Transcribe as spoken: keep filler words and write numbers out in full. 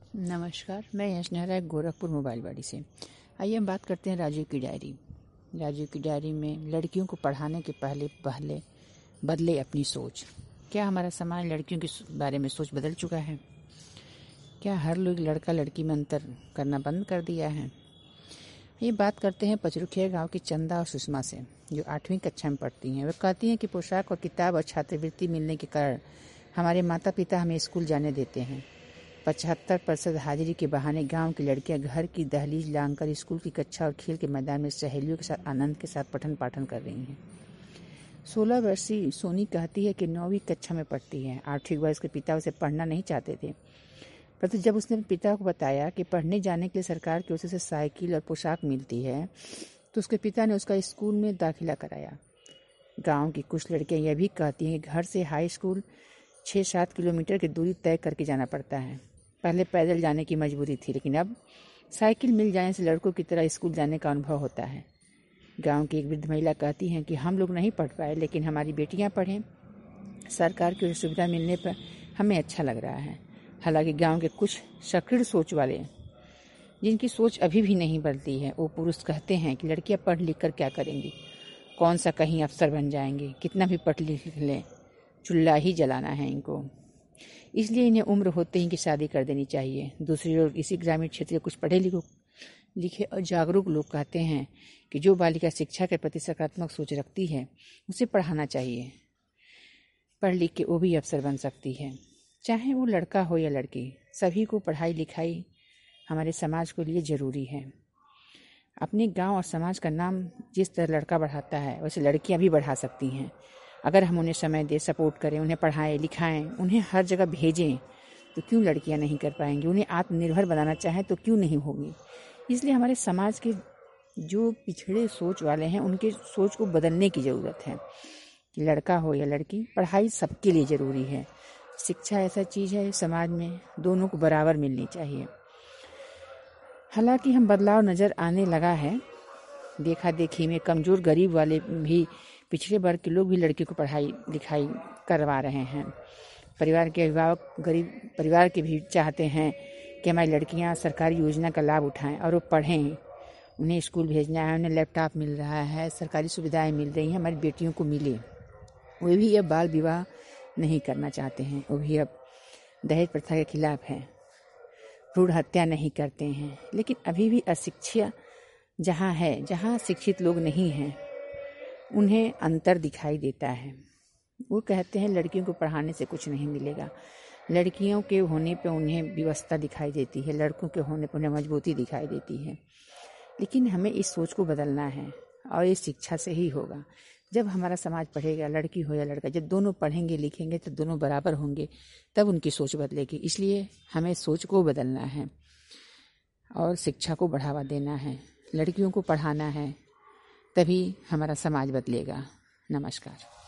नमस्कार, मैं यश नेहरा गोरखपुर मोबाइल वाड़ी से। आइए हम बात करते हैं राजीव की डायरी। राजीव की डायरी में लड़कियों को पढ़ाने के पहले पहले बदले अपनी सोच। क्या हमारा समाज लड़कियों के बारे में सोच बदल चुका है? क्या हर लोग लड़का लड़की में अंतर करना बंद कर दिया है? ये बात करते हैं पचरुखिया गांव की चंदा और सुषमा से, जो आठवीं कक्षा में पढ़ती हैं। वे कहती हैं कि पोशाक और किताब और छात्रवृत्ति मिलने के कारण हमारे माता पिता हमें स्कूल जाने देते हैं। पचहत्तर प्रतिशत हाजिरी के बहाने गांव की लड़कियां घर की दहलीज लांघकर स्कूल की कक्षा और खेल के मैदान में सहेलियों के साथ आनंद के साथ पठन पाठन कर रही हैं। सोलह वर्षीय सोनी कहती है कि नौवीं कक्षा में पढ़ती है। आर्थिक वर्ष के पिता उसे पढ़ना नहीं चाहते थे, परंतु जब उसने पिता को बताया कि पढ़ने जाने के लिए सरकार की ओर से साइकिल और पोशाक मिलती है, तो उसके पिता ने उसका स्कूल में दाखिला कराया। गांव की कुछ लड़कियां यह भी कहती हैं कि घर से हाई स्कूल छः सात किलोमीटर की दूरी तय करके जाना पड़ता है। पहले पैदल जाने की मजबूरी थी, लेकिन अब साइकिल मिल जाने से लड़कों की तरह स्कूल जाने का अनुभव होता है। गांव की एक वृद्ध महिला कहती हैं कि हम लोग नहीं पढ़ पाए, लेकिन हमारी बेटियां पढ़ें। सरकार की सुविधा मिलने पर हमें अच्छा लग रहा है। हालांकि गांव के कुछ सक्रिय सोच वाले, जिनकी सोच अभी भी नहीं बदलती है, वो पुरुष कहते हैं कि लड़कियां पढ़ लिख कर क्या करेंगी, कौन सा कहीं अफसर बन जाएंगी, कितना भी पढ़ लिख लें, चूल्हा ही जलाना है इनको, इसलिए इन्हें उम्र होते ही की शादी कर देनी चाहिए। दूसरी ओर इसी ग्रामीण क्षेत्र के कुछ पढ़े लिखे लिखे और जागरूक लोग कहते हैं कि जो बालिका शिक्षा के प्रति सकारात्मक सोच रखती है, उसे पढ़ाना चाहिए। पढ़ लिख के वो भी अफसर बन सकती है, चाहे वो लड़का हो या लड़की। सभी को पढ़ाई लिखाई हमारे समाज के लिए ज़रूरी है। अपने गांव और समाज का नाम जिस तरह लड़का बढ़ाता है, वैसे लड़कियां भी बढ़ा सकती हैं। अगर हम उन्हें समय दे, सपोर्ट करें, उन्हें पढ़ाएं लिखाएं, उन्हें हर जगह भेजें, तो क्यों लड़कियां नहीं कर पाएंगी? उन्हें आत्मनिर्भर बनाना चाहें तो क्यों नहीं होगी? इसलिए हमारे समाज के जो पिछड़े सोच वाले हैं, उनके सोच को बदलने की ज़रूरत है कि लड़का हो या लड़की, पढ़ाई सबके लिए ज़रूरी है। शिक्षा ऐसा चीज़ है समाज में दोनों को बराबर मिलनी चाहिए। हालांकि हम बदलाव नज़र आने लगा है। देखा देखी में कमज़ोर गरीब वाले भी, पिछड़े वर्ग के लोग भी लड़की को पढ़ाई लिखाई करवा रहे हैं। परिवार के अभिभावक गरीब परिवार के भी चाहते हैं कि हमारी लड़कियां सरकारी योजना का लाभ उठाएं और वो पढ़ें। उन्हें स्कूल भेजना है, उन्हें लैपटॉप मिल रहा है, सरकारी सुविधाएं मिल रही हैं, हमारी बेटियों को मिले। वे भी अब बाल विवाह नहीं करना चाहते हैं, वो भी अब दहेज प्रथा के खिलाफ हैं, भ्रूण हत्या नहीं करते हैं। लेकिन अभी भी अशिक्षा जहाँ है, जहाँ शिक्षित लोग नहीं हैं, उन्हें अंतर दिखाई देता है। वो कहते हैं लड़कियों को पढ़ाने से कुछ नहीं मिलेगा। लड़कियों के होने पे उन्हें व्यवस्था दिखाई देती है, लड़कों के होने पर उन्हें मजबूती दिखाई देती है। लेकिन हमें इस सोच को बदलना है, और ये शिक्षा से ही होगा। जब हमारा समाज पढ़ेगा, लड़की हो या लड़का, जब दोनों पढ़ेंगे लिखेंगे तो दोनों बराबर होंगे, तब उनकी सोच बदलेगी। इसलिए हमें सोच को बदलना है और शिक्षा को बढ़ावा देना है, लड़कियों को पढ़ाना है, तभी हमारा समाज बदलेगा। नमस्कार।